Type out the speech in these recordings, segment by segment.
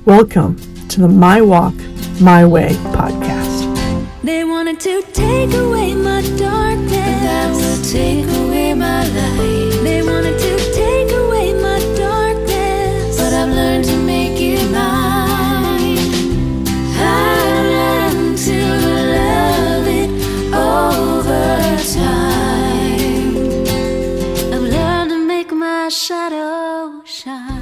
Welcome to the My Walk, My Way podcast. They wanted to take away my darkness, but that will take away my light. They wanted to take away my darkness, but I've learned to make it mine. I learned to love it over time. I've learned to make my shadow shine.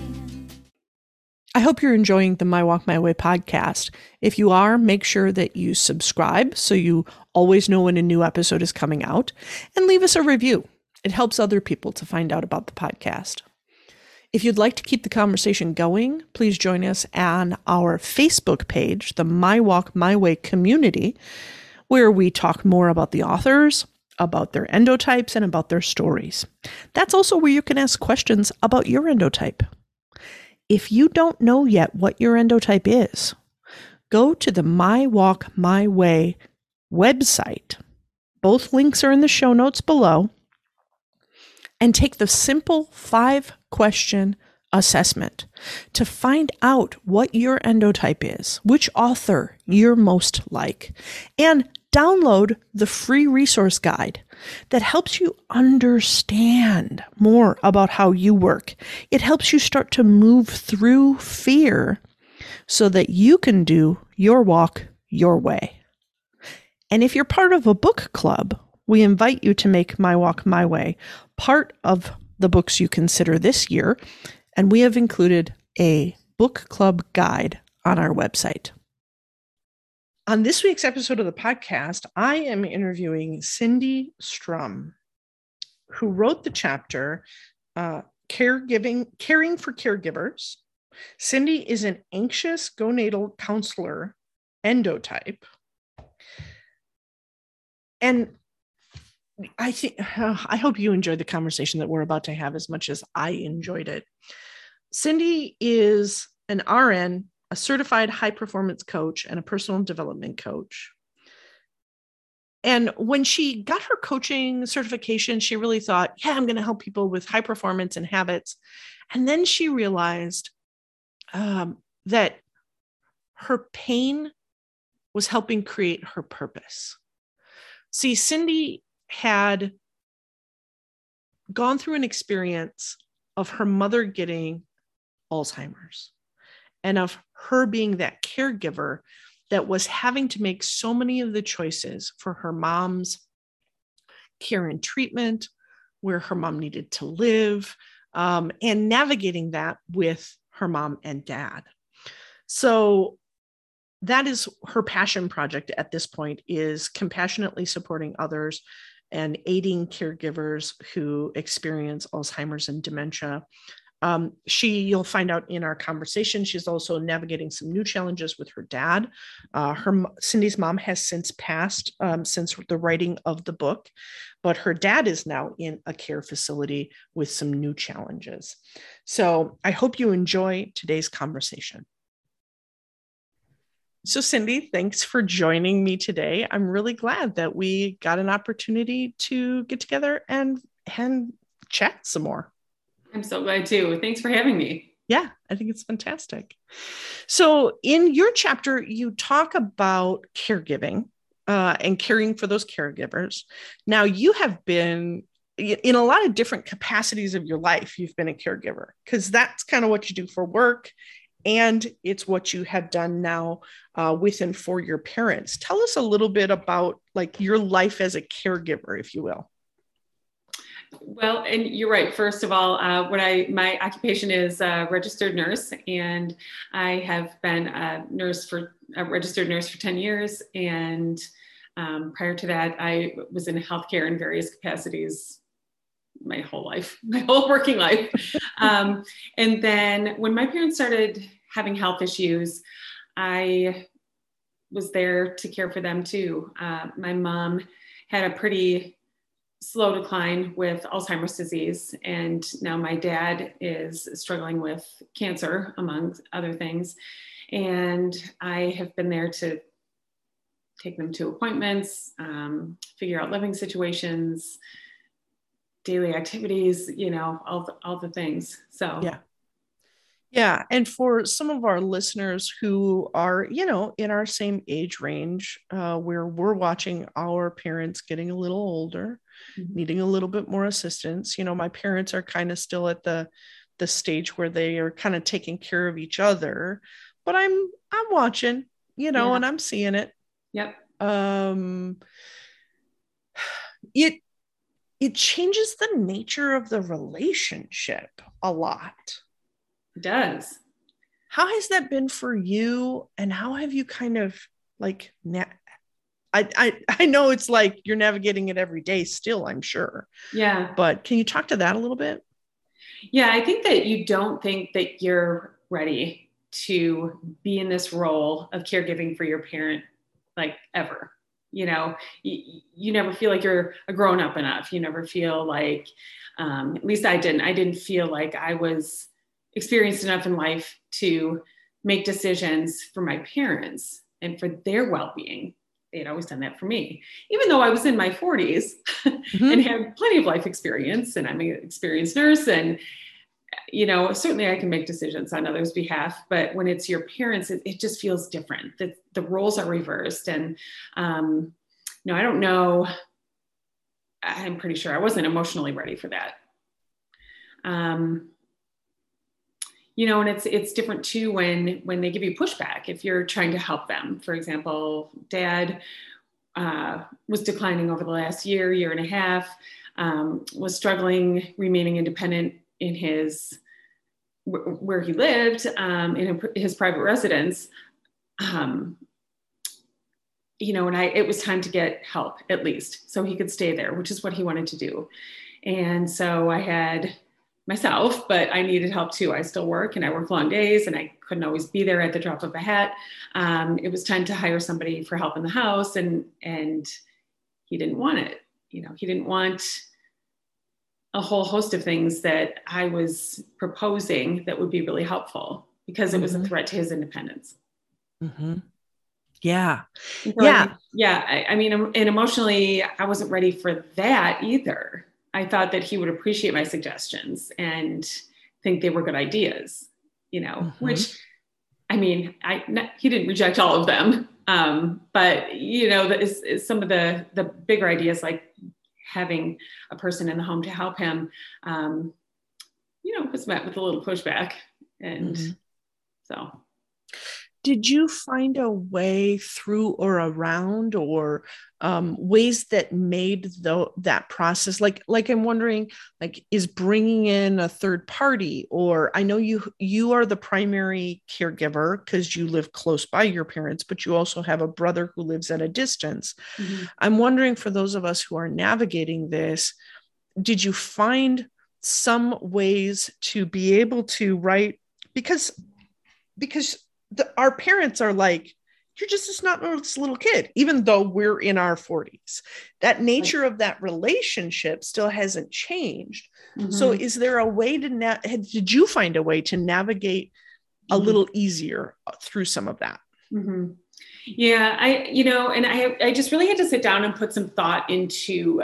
I hope you're enjoying the My Walk, My Way podcast. If you are, make sure that you subscribe so you always know when a new episode is coming out, and leave us a review. It helps other people to find out about the podcast. If you'd like to keep the conversation going, please join us on our Facebook page, the My Walk, My Way community, where we talk more about the authors, about their endotypes, and about their stories. That's also where you can ask questions about your endotype. If you don't know yet what your endotype is, go to the My Walk, My Way website. Both links are in the show notes below. And take the simple 5-question assessment to find out what your endotype is, which author you're most like, and download the free resource guide that helps you understand more about how you work. It helps you start to move through fear so that you can do your walk your way. And if you're part of a book club, we invite you to make My Walk, My Way part of the books you consider this year, and we have included a book club guide on our website. On this week's episode of the podcast, I am interviewing Cindy Strum, who wrote the chapter, Caring for Caregivers. Cindy is an anxious gonadal counselor endotype. And I hope you enjoyed the conversation that we're about to have as much as I enjoyed it. Cindy is an RN, a certified high performance coach, and a personal development coach. And when she got her coaching certification, she really thought, yeah, I'm going to help people with high performance and habits. And then she realized that her pain was helping create her purpose. See, Cindy had gone through an experience of her mother getting Alzheimer's and of her being that caregiver that was having to make so many of the choices for her mom's care and treatment, where her mom needed to live, and navigating that with her mom and dad. So that is her passion project at this point, is compassionately supporting others and aiding caregivers who experience Alzheimer's and dementia. You'll find out in our conversation, she's also navigating some new challenges with her dad. Cindy's mom has since passed since the writing of the book, but her dad is now in a care facility with some new challenges. So I hope you enjoy today's conversation. So Cindy, thanks for joining me today. I'm really glad that we got an opportunity to get together and chat some more. I'm so glad too. Thanks for having me. Yeah, I think it's fantastic. So in your chapter, you talk about caregiving and caring for those caregivers. Now, you have been in a lot of different capacities of your life. You've been a caregiver because that's kind of what you do for work. And it's what you have done now with and for your parents. Tell us a little bit about like your life as a caregiver, if you will. Well, and you're right. First of all, my occupation is a registered nurse, and I have been a registered nurse for 10 years. And prior to that, I was in healthcare in various capacities my whole life, my whole working life. And then when my parents started having health issues, I was there to care for them too. My mom had a pretty slow decline with Alzheimer's disease. And now my dad is struggling with cancer, among other things. And I have been there to take them to appointments, figure out living situations, daily activities, all the things. So yeah. Yeah. And for some of our listeners who are, in our same age range, where we're watching our parents getting a little older, Mhm. needing a little bit more assistance. My parents are kind of still at the stage where they are kind of taking care of each other, but I'm watching, Yeah. and I'm seeing it. Yep. Um, it it changes the nature of the relationship a lot. It does. How has that been for you? And how have you kind of like, I know it's like you're navigating it every day still, I'm sure. Yeah. But can you talk to that a little bit? Yeah. I think that you don't think that you're ready to be in this role of caregiving for your parent, like ever. You never feel like you're a grown up enough. You never feel like, at least I didn't feel like I was experienced enough in life to make decisions for my parents and for their well-being. They had always done that for me, even though I was in my 40s and Mm-hmm. had plenty of life experience, and I'm an experienced nurse, and certainly I can make decisions on others' behalf, but when it's your parents, it just feels different. The roles are reversed. And, I don't know. I'm pretty sure I wasn't emotionally ready for that. Um, and it's different too when they give you pushback. If you're trying to help them, for example, Dad was declining over the last year and a half, was struggling remaining independent in where he lived, in his private residence. And it was time to get help at least so he could stay there, which is what he wanted to do. And so I had myself, but I needed help too. I still work and I work long days and I couldn't always be there at the drop of a hat. It was time to hire somebody for help in the house, and he didn't want it. He didn't want a whole host of things that I was proposing that would be really helpful because it was a threat to his independence. Mm-hmm. Yeah. And so Yeah. I mean, and emotionally, I wasn't ready for that either. I thought that he would appreciate my suggestions and think they were good ideas, which, I mean, he didn't reject all of them. But, some of the bigger ideas, like having a person in the home to help him, was met with a little pushback. And so. Did you find a way through or around, or ways that made that process, like I'm wondering, like, is bringing in a third party, or I know you are the primary caregiver because you live close by your parents, but you also have a brother who lives at a distance. Mm-hmm. I'm wondering, for those of us who are navigating this, did you find some ways to be able to write, because our parents are like, you're just a snot-nosed little kid, even though we're in our 40s. That nature of that relationship still hasn't changed. Mm-hmm. So is there a way did you find a way to navigate a little easier through some of that? Mm-hmm. Yeah, I just really had to sit down and put some thought into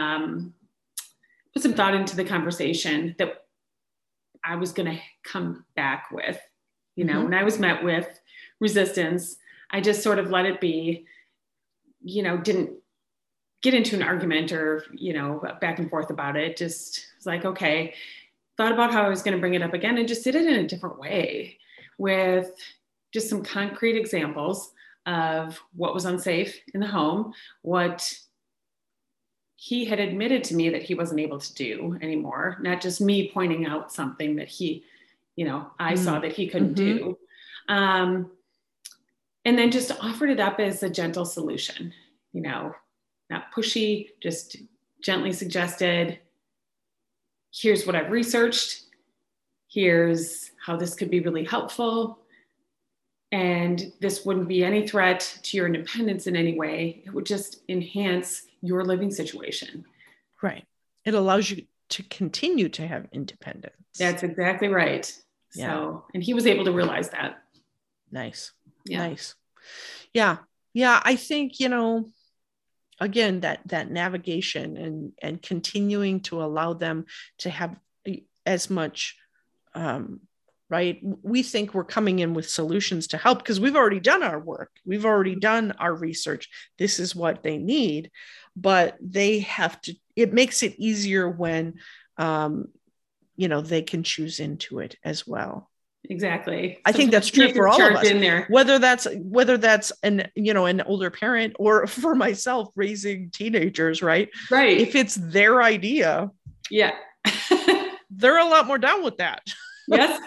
the conversation that I was going to come back with. When I was met with resistance, I just sort of let it be, didn't get into an argument or, back and forth about it. Just was like, okay, thought about how I was going to bring it up again and just did it in a different way with just some concrete examples of what was unsafe in the home, what he had admitted to me that he wasn't able to do anymore, not just me pointing out something that I saw that he couldn't do. And then just offered it up as a gentle solution, not pushy, just gently suggested, here's what I've researched. Here's how this could be really helpful. And this wouldn't be any threat to your independence in any way. It would just enhance your living situation. Right. It allows you to continue to have independence. That's exactly right. Yeah. So, and he was able to realize that. Nice. Yeah. Nice. Yeah. Yeah. I think, again, that navigation and continuing to allow them to have as much right? We think we're coming in with solutions to help because we've already done our work. We've already done our research. This is what they need, but they have to, it makes it easier when, they can choose into it as well. Exactly. I think that's true for all of us. In there. Whether that's an older parent, or for myself raising teenagers, right? Right. If it's their idea, yeah, they're a lot more down with that. Yes.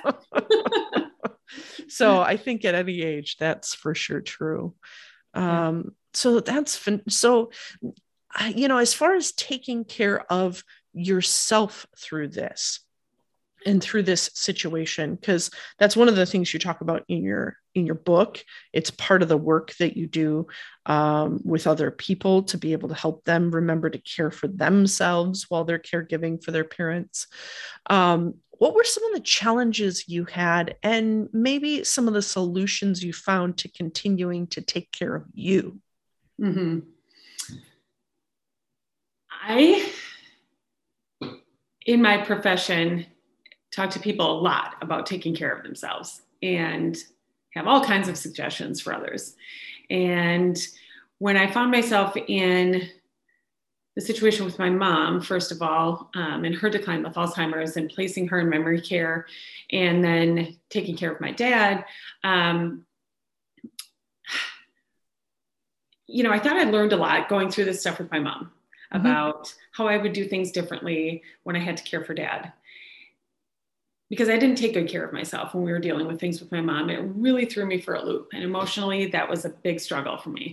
So I think at any age, that's for sure true. So that's so. As far as taking care of yourself through this and through this situation, because that's one of the things you talk about in your book. It's part of the work that you do with other people to be able to help them remember to care for themselves while they're caregiving for their parents. What were some of the challenges you had, and maybe some of the solutions you found to continuing to take care of you? Mm-hmm. I, in my profession, talk to people a lot about taking care of themselves and have all kinds of suggestions for others. And when I found myself in the situation with my mom, first of all, and her decline with Alzheimer's, and placing her in memory care, and then taking care of my dad, I thought I learned a lot going through this stuff with my mom about how I would do things differently when I had to care for dad. Because I didn't take good care of myself when we were dealing with things with my mom. It really threw me for a loop. And emotionally, that was a big struggle for me.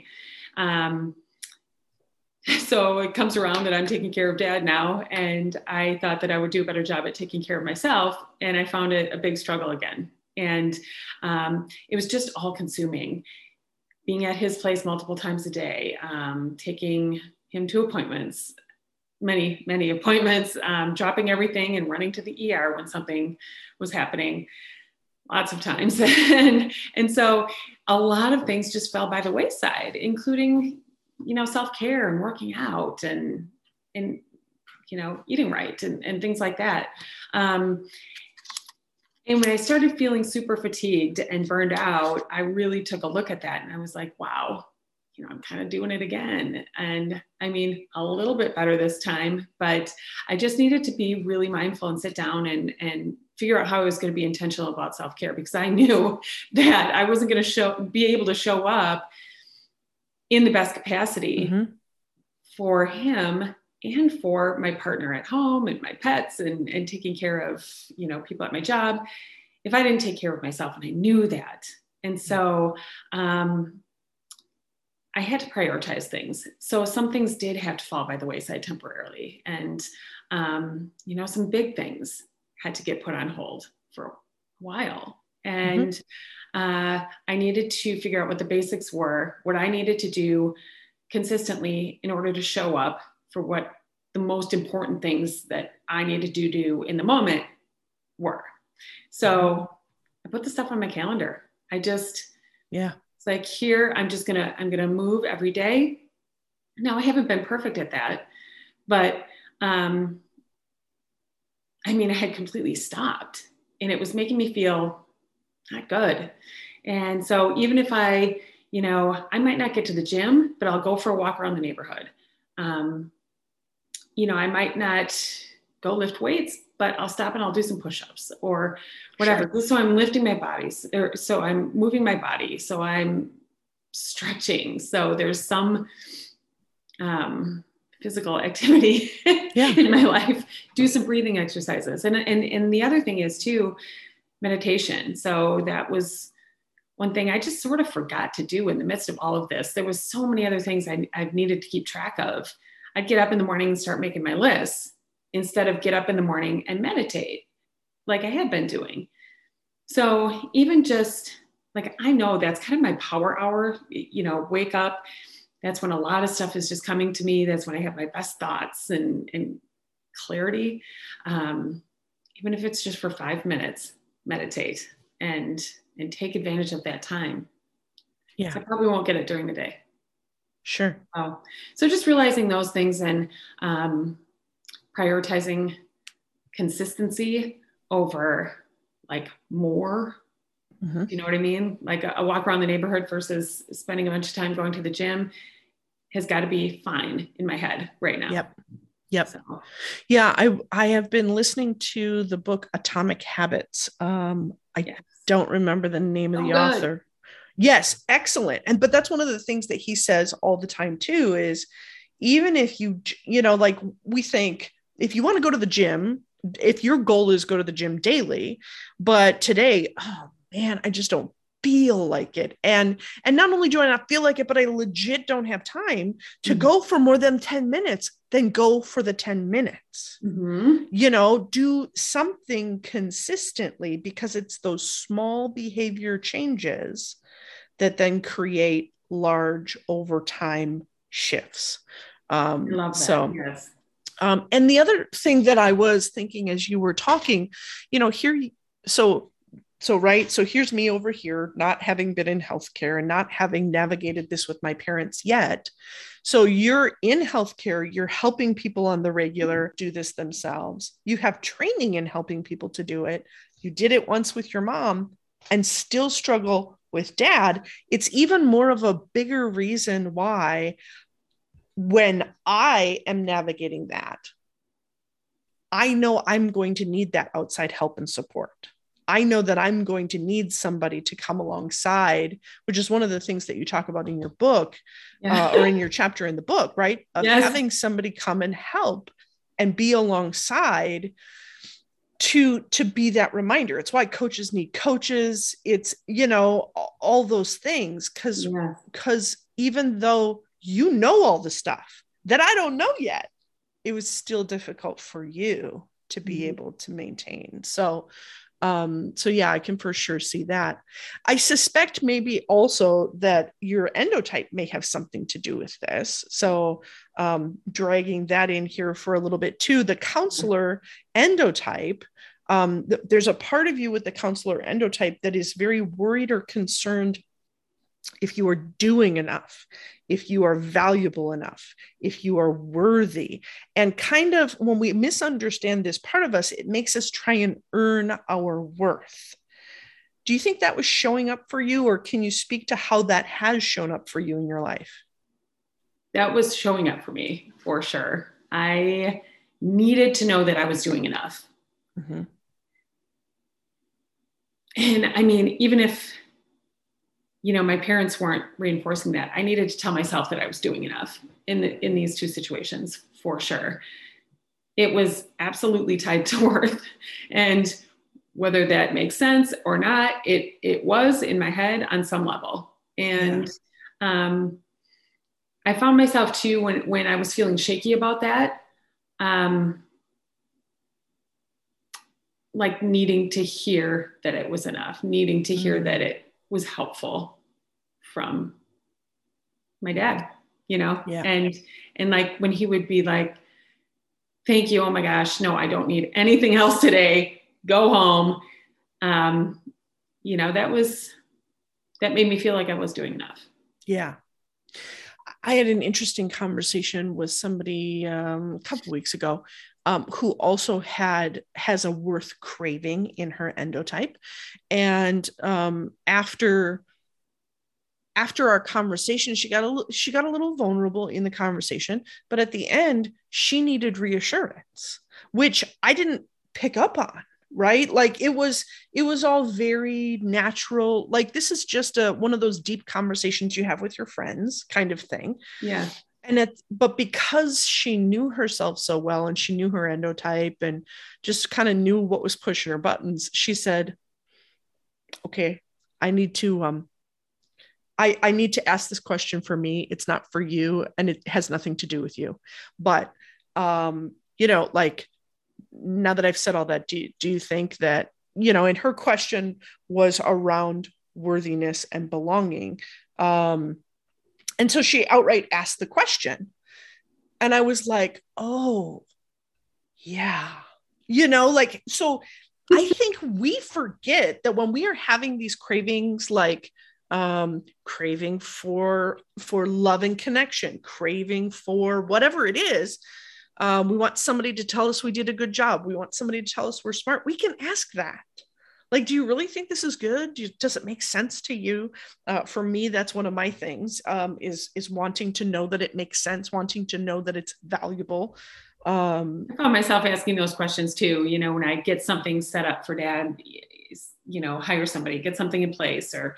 So it comes around that I'm taking care of dad now. And I thought that I would do a better job at taking care of myself. And I found it a big struggle again. And it was just all consuming. Being at his place multiple times a day, taking him to appointments, many appointments, dropping everything and running to the ER when something was happening lots of times. and so a lot of things just fell by the wayside, including, self-care and working out and eating right and things like that. And when I started feeling super fatigued and burned out, I really took a look at that and I was like, wow, I'm kind of doing it again. And I mean, a little bit better this time, but I just needed to be really mindful and sit down and figure out how I was going to be intentional about self-care, because I knew that I wasn't going to be able to show up in the best capacity for him and for my partner at home and my pets and taking care of, people at my job if I didn't take care of myself. And I knew that. And so, I had to prioritize things. So some things did have to fall by the wayside temporarily. And, some big things had to get put on hold for a while. And I needed to figure out what the basics were, what I needed to do consistently in order to show up for what the most important things that I needed to do in the moment were. So I put the stuff on my calendar. It's like, here, I'm going to move every day. Now, I haven't been perfect at that, but I had completely stopped, and it was making me feel not good. And so even if I might not get to the gym, but I'll go for a walk around the neighborhood. I might not go lift weights, but I'll stop and I'll do some push-ups or whatever. Sure. So I'm lifting my body. So I'm moving my body. So I'm stretching. So there's some physical activity in my life. Do some breathing exercises. And the other thing is too, meditation. So that was one thing I just sort of forgot to do in the midst of all of this. There was so many other things I've needed to keep track of. I'd get up in the morning and start making my lists instead of get up in the morning and meditate like I had been doing. So even just like, I know that's kind of my power hour, wake up. That's when a lot of stuff is just coming to me. That's when I have my best thoughts and clarity. Even if it's just for 5 minutes, meditate and take advantage of that time. Yeah. I probably won't get it during the day. Sure. So just realizing those things and prioritizing consistency over like more. Mm-hmm. Do you know what I mean? Like a walk around the neighborhood versus spending a bunch of time going to the gym has got to be fine in my head right now. Yep. So. Yeah. I have been listening to the book Atomic Habits. I don't remember the name of the author. Yes. Excellent. But that's one of the things that he says all the time too, is even if like we think if you want to go to the gym, if your goal is go to the gym daily, but today, oh man, I just don't feel like it. And not only do I not feel like it, but I legit don't have time to go for more than 10 minutes, then go for the 10 minutes. Do something consistently, because it's those small behavior changes that then create large overtime shifts. I love that. So, yes. And the other thing that I was thinking as you were talking, so here's me over here, not having been in healthcare and not having navigated this with my parents yet. So you're in healthcare, you're helping people on the regular do this themselves. You have training in helping people to do it. You did it once with your mom and still struggle with dad. It's even more of a bigger reason why when I am navigating that, I know I'm going to need that outside help and support. I know that I'm going to need somebody to come alongside, which is one of the things that you talk about in your book or in your chapter in the book, right? Of having somebody come and help and be alongside to be that reminder. It's why coaches need coaches. It's, all those things. Because even though you know all the stuff that I don't know yet, it was still difficult for you to be able to maintain. So yeah, I can for sure see that. I suspect maybe also that your endotype may have something to do with this. So dragging that in here for a little bit too, the counselor endotype, there's a part of you with the counselor endotype that is very worried or concerned if you are doing enough, if you are valuable enough, if you are worthy. And kind of when we misunderstand this part of us, it makes us try and earn our worth. Do you think that was showing up for you, or can you speak to how that has shown up for you in your life? That was showing up for me for sure. I needed to know that I was doing enough. And I mean, even if my parents weren't reinforcing that, I needed to tell myself that I was doing enough in these two situations for sure. It was absolutely tied to worth, and whether that makes sense or not, it was in my head on some level. And I found myself too when I was feeling shaky about that, like needing to hear that it was enough, needing to hear that it was helpful from my dad, and like when he would be like, thank you. Oh my gosh, no, I don't need anything else today. Go home. That made me feel like I was doing enough. Yeah. I had an interesting conversation with somebody a couple of weeks ago who also has a worth craving in her endotype. And after our conversation, she got a little vulnerable in the conversation, but at the end, she needed reassurance, which I didn't pick up on, right? Like it was all very natural. Like this is just one of those deep conversations you have with your friends kind of thing. Yeah. But because she knew herself so well and she knew her endotype and just kind of knew what was pushing her buttons, she said, okay, I need to ask this question for me. It's not for you. And it has nothing to do with you. But, like now that I've said all that, do you think that, and her question was around worthiness and belonging. And so she outright asked the question. And I was like, oh, yeah. So I think we forget that when we are having these cravings, like craving for love and connection, craving for whatever it is, we want somebody to tell us we did a good job. We want somebody to tell us we're smart. We can ask that. Like, do you really think this is good? Does it make sense to you? For me, that's one of my things, is wanting to know that it makes sense, wanting to know that it's valuable. I found myself asking those questions too. When I get something set up for dad, hire somebody, get something in place, or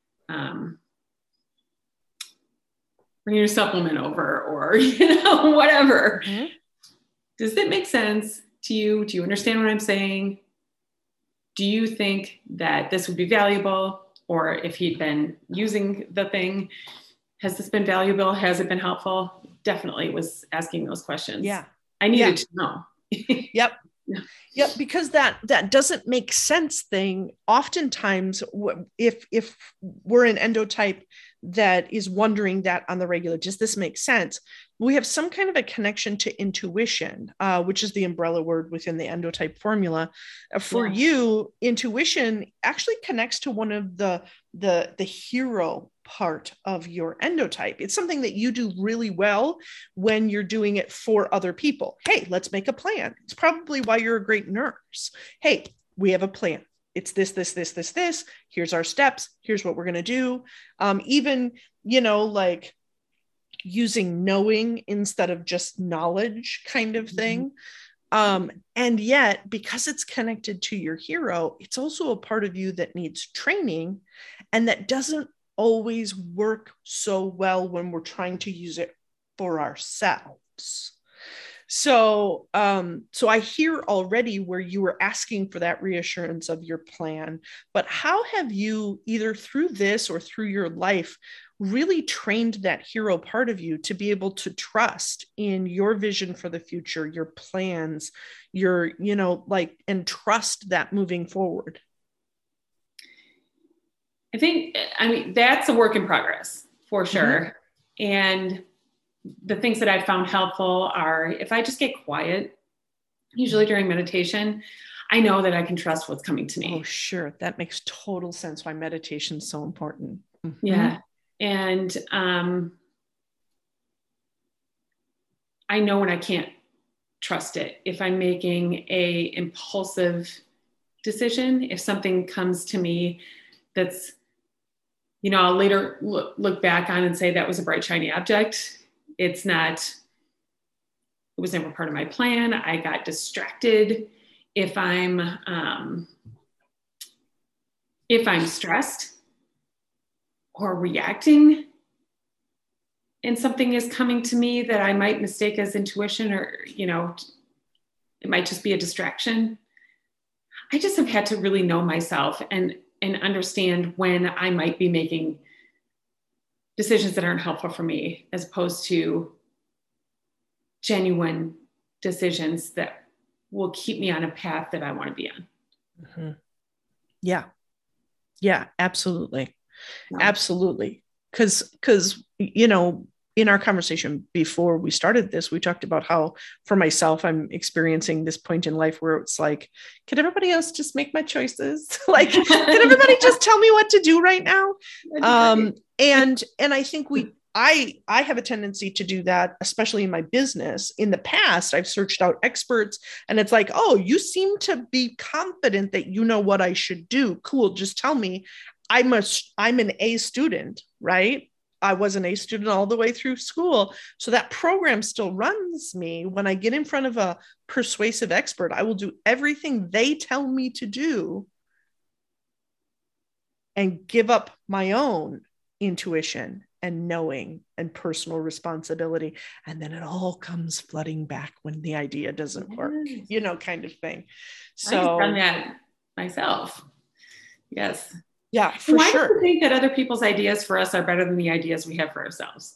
bring your supplement over, or whatever. Mm-hmm. Does it make sense to you? Do you understand what I'm saying? Do you think that this would be valuable? Or if he'd been using the thing, has this been valuable? Has it been helpful? Definitely was asking those questions. Yeah. I needed to know. Yep. Yep. Because that doesn't make sense thing. Oftentimes, if we're an endotype that is wondering that on the regular, does this make sense? We have some kind of a connection to intuition, which is the umbrella word within the endotype formula. For you, intuition actually connects to one of the hero part of your endotype. It's something that you do really well when you're doing it for other people. Hey, let's make a plan. It's probably why you're a great nurse. Hey, we have a plan. It's this. Here's our steps. Here's what we're going to do. Even, like using knowing instead of just knowledge kind of thing. And yet, because it's connected to your hero, it's also a part of you that needs training, and that doesn't always work so well when we're trying to use it for ourselves. So I hear already where you were asking for that reassurance of your plan, but how have you, either through this or through your life, really trained that hero part of you to be able to trust in your vision for the future, your plans, and trust that moving forward? I mean, that's a work in progress for sure. Mm-hmm. And the things that I've found helpful are, if I just get quiet, usually during meditation, I know that I can trust what's coming to me. Oh, sure. That makes total sense why meditation is so important. Mm-hmm. Yeah. And I know when I can't trust it. If I'm making a impulsive decision, if something comes to me that's, I'll later look back on and say that was a bright, shiny object. It was never part of my plan. I got distracted. If I'm stressed or reacting and something is coming to me that I might mistake as intuition, or, it might just be a distraction. I just have had to really know myself and understand when I might be making decisions that aren't helpful for me, as opposed to genuine decisions that will keep me on a path that I want to be on. Mm-hmm. Yeah. Yeah, absolutely. No. Absolutely. Because, in our conversation before we started this, we talked about how, for myself, I'm experiencing this point in life where it's like, can everybody else just make my choices? Like, can everybody just tell me what to do right now? And I think I have a tendency to do that, especially in my business. In the past, I've searched out experts, and it's like, oh, you seem to be confident that you know what I should do. Cool. Just tell me. I'm an A student, right? I was an A student all the way through school. So that program still runs me. When I get in front of a persuasive expert, I will do everything they tell me to do and give up my own intuition and knowing and personal responsibility. And then it all comes flooding back when the idea doesn't work, kind of thing. So I've done that myself. Yes. Yeah, for Why sure. do you think that other people's ideas for us are better than the ideas we have for ourselves?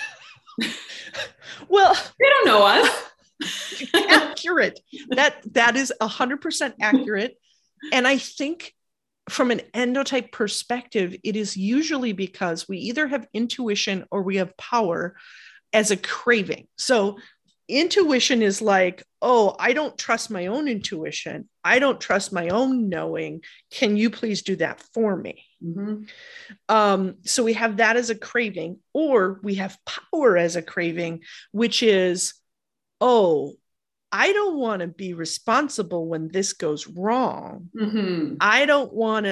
Well, they don't know us. Accurate. That is 100% accurate. And I think from an endotype perspective, it is usually because we either have intuition or we have power as a craving. So intuition is like, oh, I don't trust my own intuition. I don't trust my own knowing. Can you please do that for me? Mm-hmm. So we have that as a craving, or we have power as a craving, which is, oh, I don't want to be responsible when this goes wrong. Mm-hmm. I don't want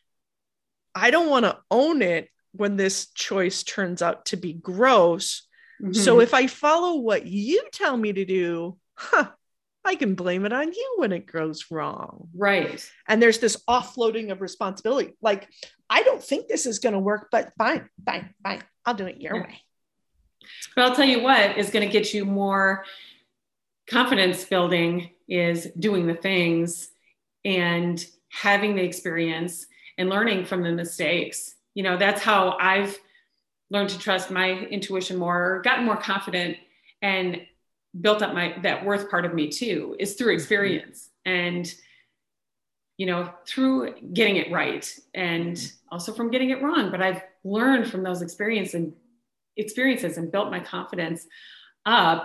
to own it when this choice turns out to be gross. Mm-hmm. So if I follow what you tell me to do, I can blame it on you when it goes wrong. Right. And there's this offloading of responsibility. Like, I don't think this is going to work, but fine. I'll do it your way. But I'll tell you what is going to get you more confidence building is doing the things and having the experience and learning from the mistakes. You know, that's how I've learned to trust my intuition more, gotten more confident, and built up that worth part of me too, is through experience and, you know, through getting it right and also from getting it wrong. But I've learned from those experiences and built my confidence up.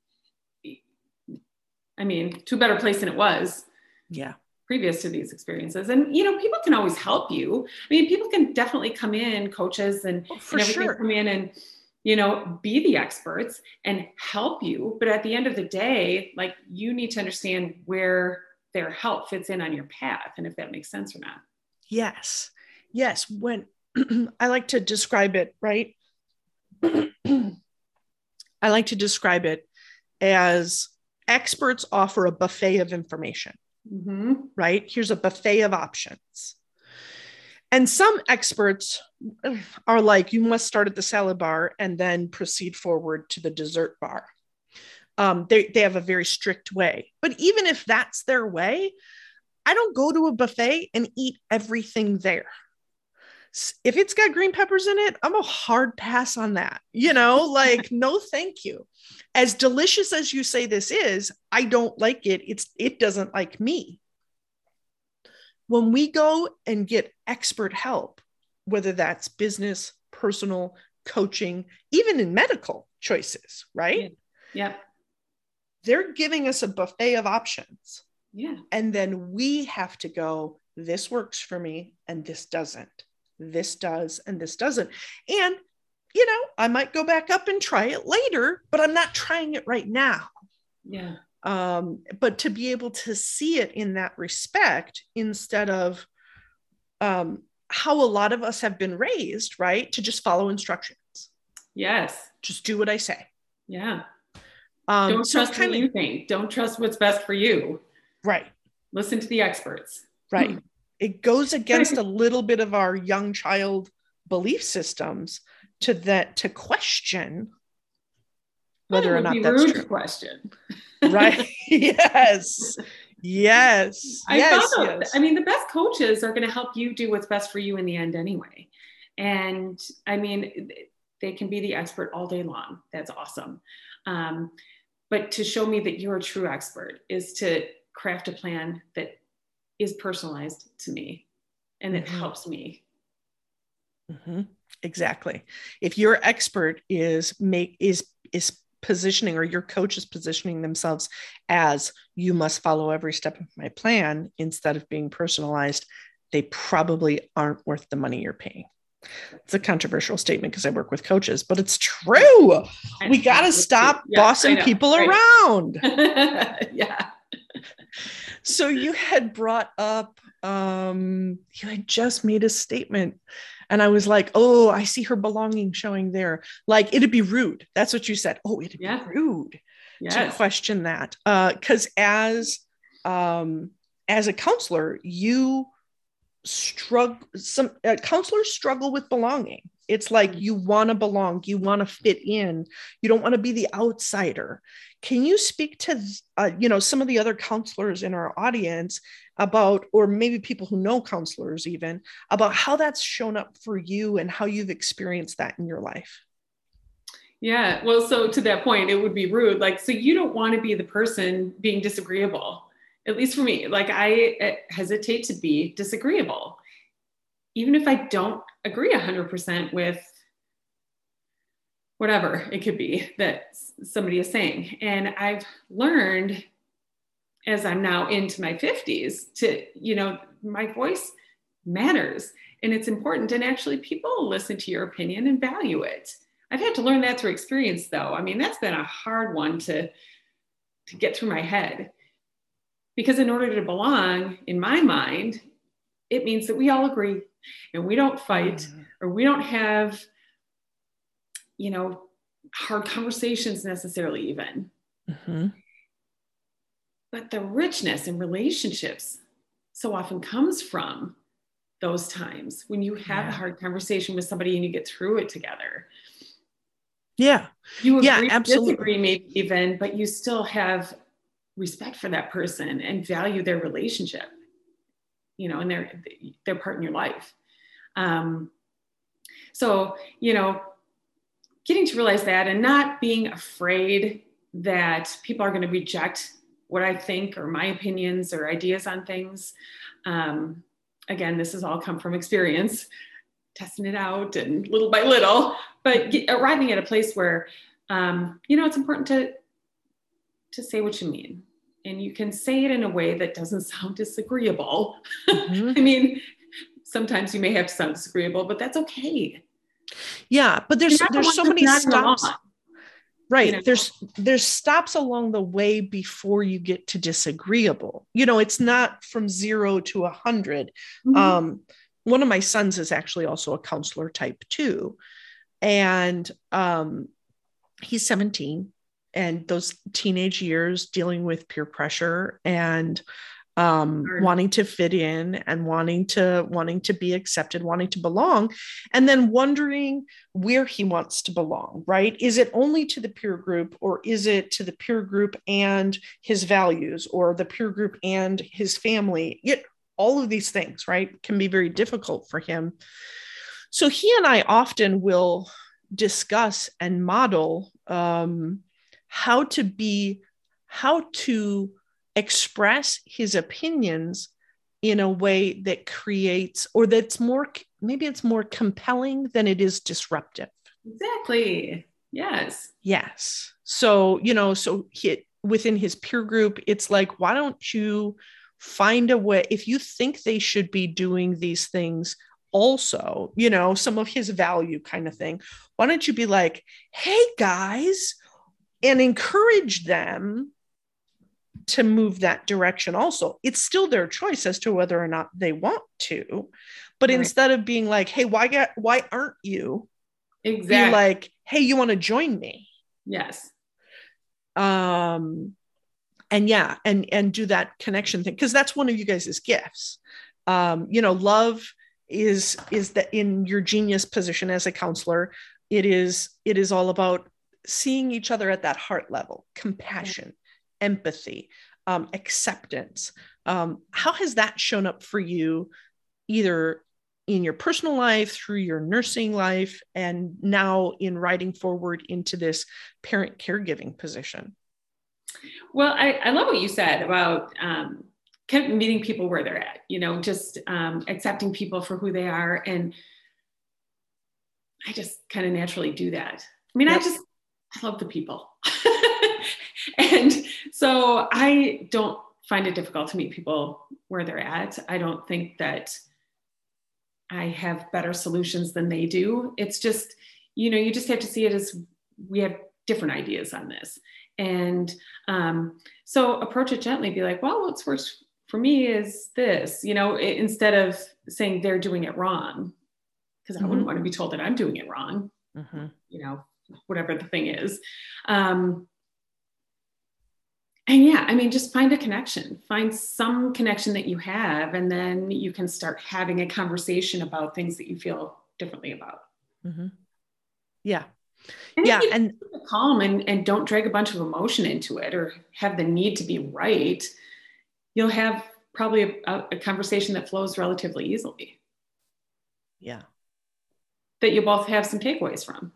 I mean, to a better place than it was. Yeah. Previous to these experiences. And, you know, people can always help you. I mean, people can definitely come in, coaches and everything, come in and, you know, be the experts and help you. But at the end of the day, like, you need to understand where their help fits in on your path and if that makes sense or not. Yes. When I like to describe it, right? I like to describe it as experts offer a buffet of information, right? Here's a buffet of options. And some experts are like, you must start at the salad bar and then proceed forward to the dessert bar. They have a very strict way. But even if that's their way, I don't go to a buffet and eat everything there. If it's got green peppers in it, I'm a hard pass on that. You know, like, no, thank you. As delicious as you say this is, I don't like it. It doesn't like me. When we go and get expert help, whether that's business, personal, coaching, even in medical choices, right? Yeah. They're giving us a buffet of options. Yeah. And then we have to go, this works for me and this doesn't. This does and this doesn't. And, you know, I might go back up and try it later, but I'm not trying it right now. Yeah. But to be able to see it in that respect, instead of how a lot of us have been raised, right? To just follow instructions. Yes. Just do what I say. Yeah. Don't trust what you think. Don't trust what's best for you. Right. Listen to the experts. Right. It goes against a little bit of our young child belief systems to question whether or not that's true. Question. Right. Yes. I mean, the best coaches are going to help you do what's best for you in the end anyway. And I mean, they can be the expert all day long. That's awesome. But to show me that you're a true expert is to craft a plan that is personalized to me and that helps me. Exactly. If your expert is positioning, or your coach is positioning themselves as, you must follow every step of my plan, instead of being personalized, they probably aren't worth the money you're paying. It's a controversial statement because I work with coaches, but it's true. We got to stop bossing people around. Yeah. So you had brought up, you had just made a statement and I was like, oh, I see her belonging showing there. Like, it'd be rude. That's what you said. Oh, it'd be rude to question that. Because as a counselor, counselors struggle with belonging. It's like, you want to belong, you want to fit in, you don't want to be the outsider. Can you speak to some of the other counselors in our audience about, or maybe people who know counselors even, about how that's shown up for you and how you've experienced that in your life? Yeah, well, so to that point, it would be rude. Like, so you don't want to be the person being disagreeable. At least for me, like, I hesitate to be disagreeable, even if I don't agree 100% with whatever it could be that somebody is saying. And I've learned, as I'm now into my 50s, to, my voice matters and it's important. And actually, people listen to your opinion and value it. I've had to learn that through experience, though. I mean, that's been a hard one to to get through my head. Because in order to belong, in my mind, it means that we all agree and we don't fight, or we don't have, hard conversations necessarily even. But the richness in relationships so often comes from those times when you have a hard conversation with somebody and you get through it together. Yeah. You agree, absolutely. disagree maybe even, but you still have respect for that person and value their relationship, and their part in your life. So, getting to realize that and not being afraid that people are going to reject what I think or my opinions or ideas on things. Again, this has all come from experience, testing it out and little by little, but arriving at a place where, it's important to say what you mean. And you can say it in a way that doesn't sound disagreeable. I mean, sometimes you may have to sound disagreeable, but that's okay. Yeah, but there's so many stops. Right. There's stops along the way before you get to disagreeable. It's not from 0 to 100. One of my sons is actually also a counselor type 2. And he's 17, and those teenage years dealing with peer pressure and wanting to fit in and wanting to be accepted, wanting to belong, and then wondering where he wants to belong, right? Is it only to the peer group, or is it to the peer group and his values, or the peer group and his family? All of these things, right, can be very difficult for him. So he and I often will discuss and model how to express his opinions in a way that creates, or that's maybe it's more compelling than it is disruptive. Exactly. Yes. So, within his peer group, it's like, why don't you find a way, if you think they should be doing these things also, some of his value kind of thing, why don't you be like, hey guys, and encourage them to move that direction also. It's still their choice as to whether or not they want to, but right. Instead of being like, hey, why aren't you? Exactly. Be like, hey, you want to join me? Yes. And do that connection thing, because that's one of you guys' gifts. Love is that in your genius position as a counselor, it is all about seeing each other at that heart level, compassion, empathy, acceptance. How has that shown up for you, either in your personal life, through your nursing life, and now in riding forward into this parent caregiving position? Well, I love what you said about kind of meeting people where they're at, just accepting people for who they are. And I just kind of naturally do that. I mean, yep. I love the people. And so I don't find it difficult to meet people where they're at. I don't think that I have better solutions than they do. It's just, you just have to see it as we have different ideas on this. And so approach it gently, be like, well, what's worse for me is this, instead of saying they're doing it wrong, because I wouldn't want to be told that I'm doing it wrong, whatever the thing is. And just find a connection, find some connection that you have, and then you can start having a conversation about things that you feel differently about. Yeah. And calm and don't drag a bunch of emotion into it or have the need to be right. You'll have probably a conversation that flows relatively easily. Yeah. That you both have some takeaways from.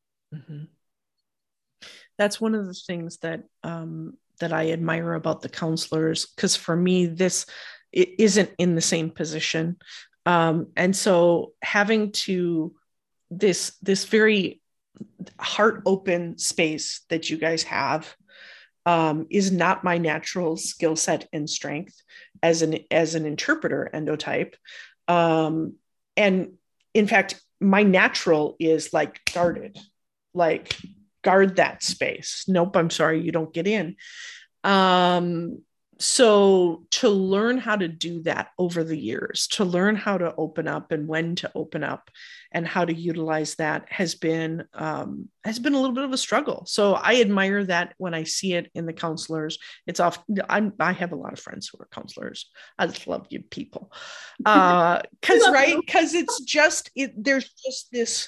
That's one of the things that I admire about the counselors, because for me, it isn't in the same position. And so having to this very heart open space that you guys have is not my natural skill set and strength as an interpreter endotype. And in fact, my natural is like guarded, like guard that space. Nope, I'm sorry, you don't get in. So to learn how to do that over the years, to learn how to open up and when to open up and how to utilize that has been a little bit of a struggle. So I admire that when I see it in the counselors. It's often, I have a lot of friends who are counselors. I just love you people. Because it's just, there's just this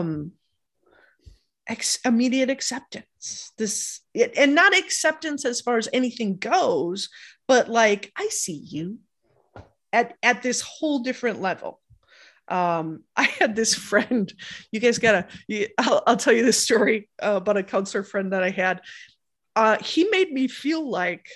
immediate acceptance, and not acceptance as far as anything goes, but like, I see you at this whole different level. I had this friend, you guys I'll tell you this story about a counselor friend that I had. He made me feel like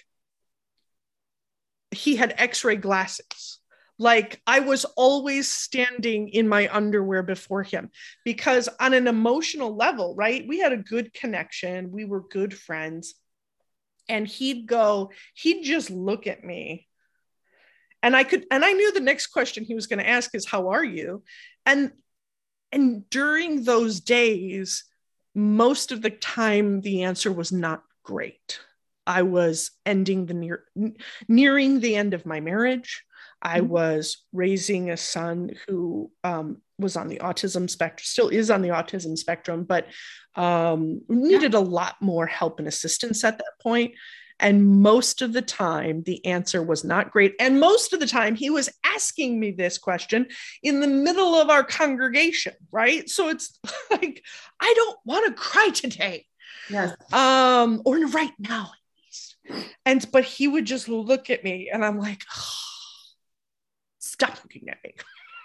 he had x-ray glasses. Like I was always standing in my underwear before him, because on an emotional level, right? We had a good connection. We were good friends. And he'd just look at me. And I knew the next question he was going to ask is, how are you? And during those days, most of the time, the answer was not great. I was nearing the end of my marriage. I was raising a son who was on the autism spectrum, still is on the autism spectrum, but needed a lot more help and assistance at that point. And most of the time, the answer was not great. And most of the time, he was asking me this question in the middle of our congregation, right? So it's like, I don't want to cry today. Yes. Or right now, at least. But he would just look at me and I'm like, oh, stop looking at me.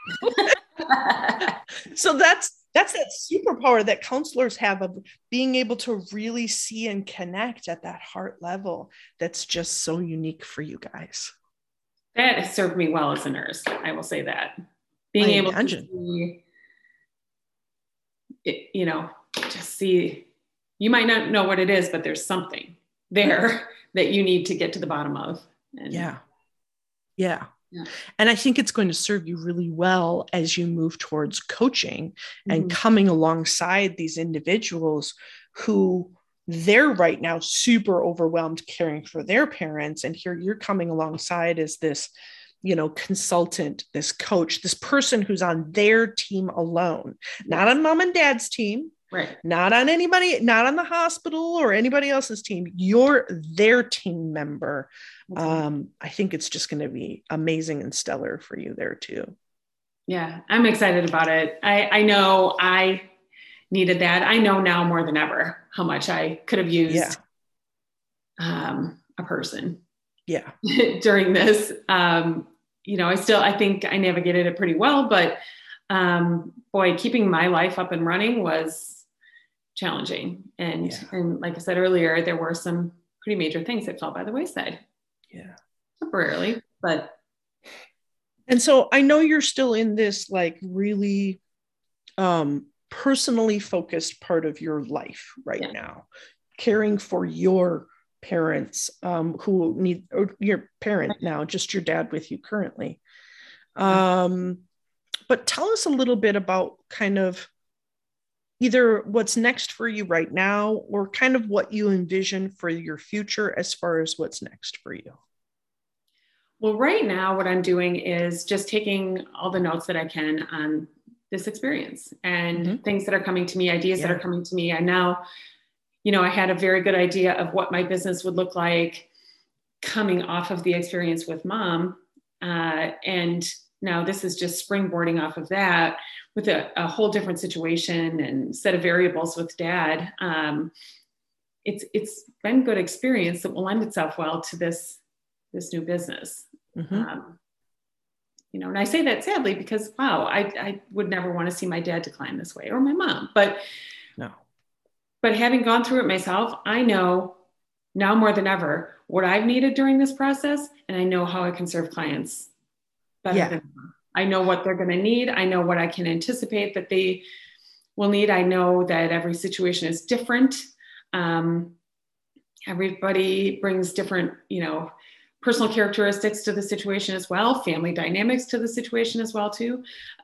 So that's that superpower that counselors have of being able to really see and connect at that heart level. That's just so unique for you guys. That has served me well as a nurse. I will say that. Being able to see, just see, you might not know what it is, but there's something there that you need to get to the bottom of. Yeah. And I think it's going to serve you really well as you move towards coaching and coming alongside these individuals who they're right now super overwhelmed caring for their parents. And here you're coming alongside as this, consultant, this coach, this person who's on their team alone, not on mom and dad's team. Right. Not on anybody, not on the hospital or anybody else's team. You're their team member. I think it's just going to be amazing and stellar for you there too. Yeah, I'm excited about it. I know I needed that. I know now more than ever how much I could have used a person. Yeah. During this, I think I navigated it pretty well, but keeping my life up and running was challenging. And like I said earlier, there were some pretty major things that fell by the wayside. Yeah. Temporarily, but. And so I know you're still in this like really personally focused part of your life right now, caring for your parents who need, or your parent now, just your dad with you currently. But tell us a little bit about kind of either what's next for you right now or kind of what you envision for your future as far as what's next for you. Well, right now, what I'm doing is just taking all the notes that I can on this experience and things that are coming to me, ideas that are coming to me. And now, I had a very good idea of what my business would look like coming off of the experience with mom. And now this is just springboarding off of that with a whole different situation and set of variables with dad. It's been good experience that will lend itself well to this new business. And I say that sadly because, wow, I would never want to see my dad decline this way or my mom, but having gone through it myself, I know now more than ever what I've needed during this process. And I know how I can serve clients better than them. I know what they're going to need. I know what I can anticipate that they will need. I know that every situation is different. Everybody brings different, personal characteristics to the situation as well, family dynamics to the situation as well too.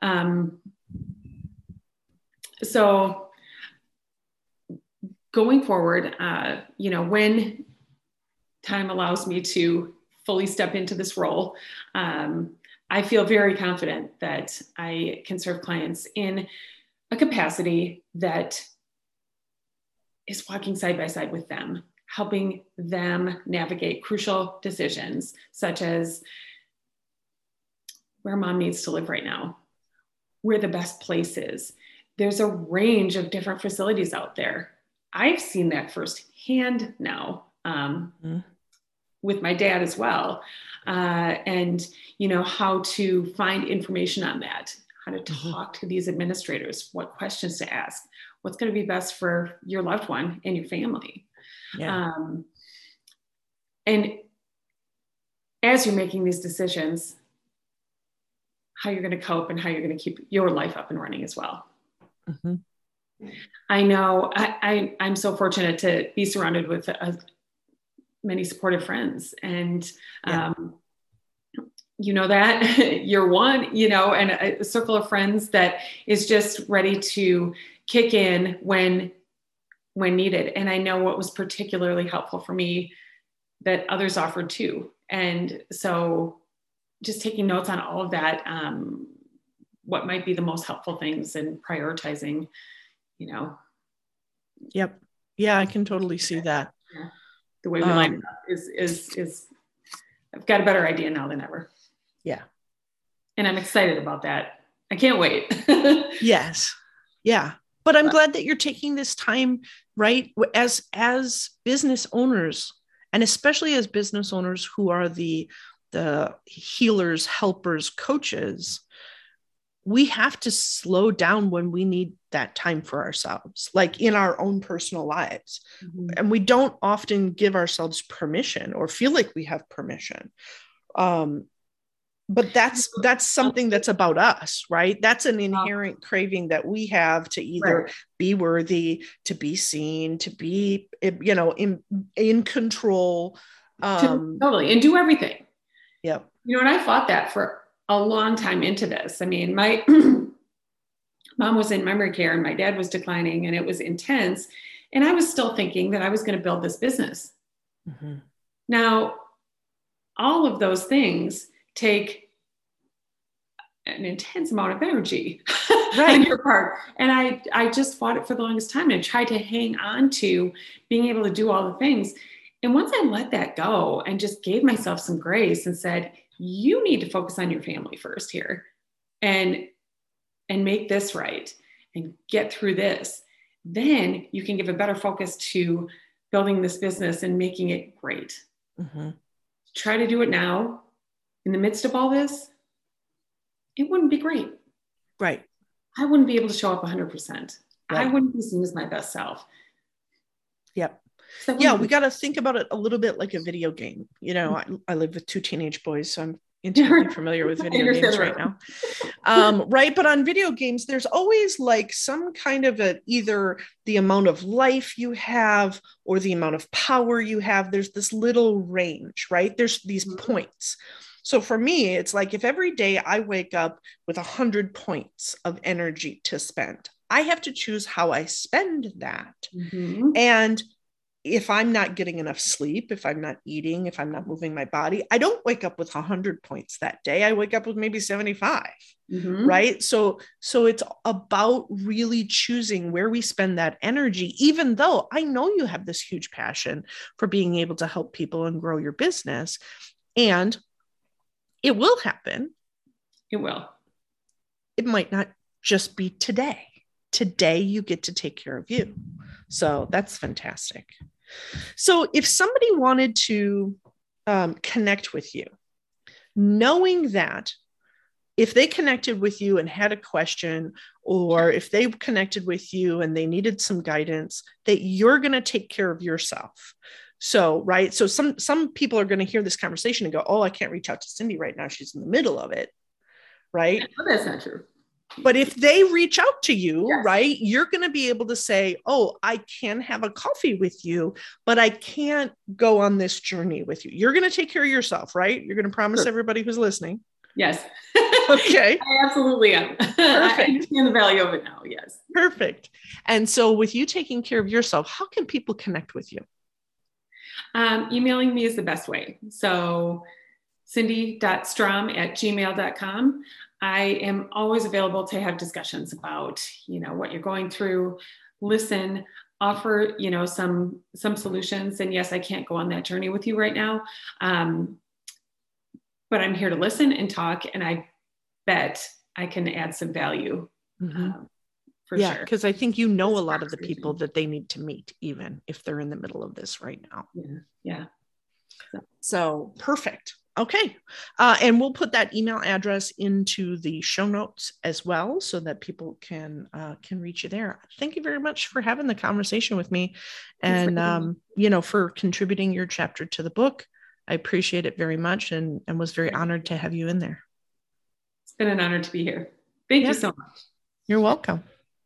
So going forward, when time allows me to fully step into this role, I feel very confident that I can serve clients in a capacity that is walking side by side with them, helping them navigate crucial decisions, such as where mom needs to live right now, where the best place is. There's a range of different facilities out there. I've seen that firsthand now with my dad as well. And, how to find information on that, how to talk to these administrators, what questions to ask, what's going to be best for your loved one and your family. Yeah. And as you're making these decisions, how you're going to cope and how you're going to keep your life up and running as well. I know I'm so fortunate to be surrounded with many supportive friends, and that you're one, and a circle of friends that is just ready to kick in when needed. And I know what was particularly helpful for me that others offered too. And so just taking notes on all of that, what might be the most helpful things and prioritizing, Yep. Yeah, I can totally see that. Yeah. The way we line it up is I've got a better idea now than ever. Yeah. And I'm excited about that. I can't wait. Yes. Yeah. But I'm glad that you're taking this time, right? As business owners, and especially as business owners who are the healers, helpers, coaches, we have to slow down when we need that time for ourselves, like in our own personal lives. And we don't often give ourselves permission or feel like we have permission. But that's something that's about us, right? That's an inherent craving that we have to either be worthy, to be seen, to be, in control. Totally. And do everything. Yep. And I fought that for a long time into this. I mean, my mom was in memory care and my dad was declining and it was intense. And I was still thinking that I was going to build this business. Now, all of those things take an intense amount of energy on your part. And I just fought it for the longest time and tried to hang on to being able to do all the things. And once I let that go and just gave myself some grace and said, you need to focus on your family first here and make this right and get through this, then you can give a better focus to building this business and making it great. Try to do it now in the midst of all this, it wouldn't be great. Right. I wouldn't be able to show up 100%. Right. I wouldn't be seen as my best self. Yep. Yeah, we got to think about it a little bit like a video game. I live with 2 teenage boys, so I'm intimately familiar with video games right now. Right. But on video games, there's always like some kind of either the amount of life you have or the amount of power you have. There's this little range, right? There's these points. So for me, it's like if every day I wake up with 100 points of energy to spend, I have to choose how I spend that. And if I'm not getting enough sleep, if I'm not eating, if I'm not moving my body, I don't wake up with 100 points that day. I wake up with maybe 75, right? So it's about really choosing where we spend that energy, even though I know you have this huge passion for being able to help people and grow your business. And it will happen. It will. It might not just be today. Today, you get to take care of you. So that's fantastic. So if somebody wanted to connect with you, knowing that if they connected with you and had a question, or if they connected with you and they needed some guidance, that you're going to take care of yourself. So, right. So some people are going to hear this conversation and go, oh, I can't reach out to Cindy right now. She's in the middle of it. Right. Oh, that's not true. But if they reach out to you, right, you're going to be able to say, oh, I can have a coffee with you, but I can't go on this journey with you. You're going to take care of yourself, right? You're going to promise everybody who's listening. Yes. Okay. I absolutely am. I understand the value of it now. Yes. Perfect. And so with you taking care of yourself, how can people connect with you? Emailing me is the best way. So cindy.strom@gmail.com. I am always available to have discussions about, what you're going through, listen, offer, some solutions. And yes, I can't go on that journey with you right now. But I'm here to listen and talk, and I bet I can add some value. For sure. Because I think a lot of the people that they need to meet, even if they're in the middle of this right now. Yeah. So perfect. Okay. And we'll put that email address into the show notes as well, so that people can reach you there. Thank you very much for having the conversation with me, and, for contributing your chapter to the book. I appreciate it very much, and was very honored to have you in there. It's been an honor to be here. Thank you so much. You're welcome.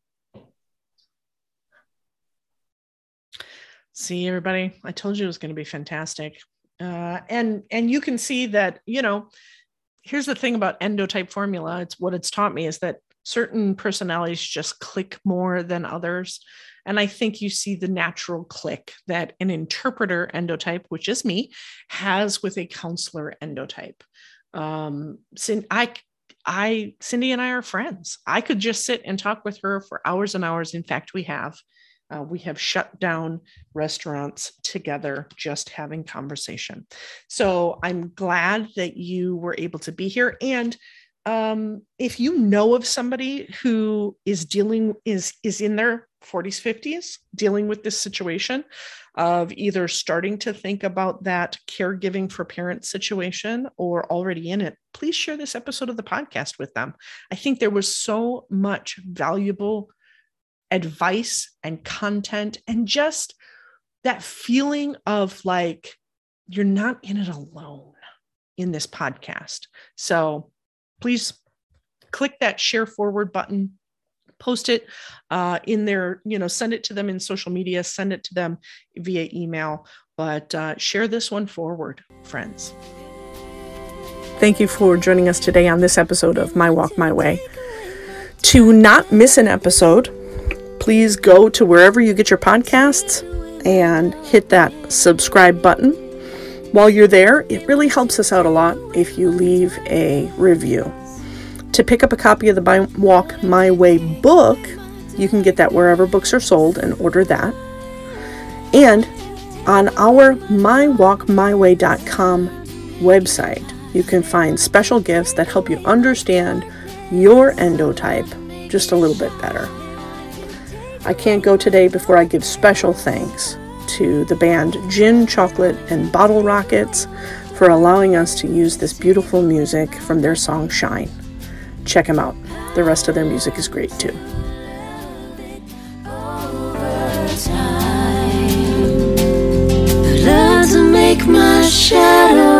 See, everybody, I told you it was going to be fantastic. And you can see that, here's the thing about endotype formula. It's what it's taught me is that certain personalities just click more than others. And I think you see the natural click that an interpreter endotype, which is me, has with a counselor endotype. Cindy and I are friends. I could just sit and talk with her for hours and hours. In fact, we have shut down restaurants together, just having conversation. So I'm glad that you were able to be here. And if you know of somebody who is in their 40s, 50s, dealing with this situation of either starting to think about that caregiving for parents situation or already in it, please share this episode of the podcast with them. I think there was so much valuable advice and content, and just that feeling of like you're not in it alone in this podcast. So please click that share forward button, post it in there, send it to them in social media, send it to them via email, but share this one forward, friends. Thank you for joining us today on this episode of My Walk My Way. To not miss an episode, please go to wherever you get your podcasts and hit that subscribe button. While you're there, it really helps us out a lot if you leave a review. To pick up a copy of the My Walk My Way book, you can get that wherever books are sold and order that. And on our mywalkmyway.com website, you can find special gifts that help you understand your endotype just a little bit better. I can't go today before I give special thanks to the band Gin, Chocolate, and Bottle Rockets for allowing us to use this beautiful music from their song Shine. Check them out. The rest of their music is great too. Learn to make my shadow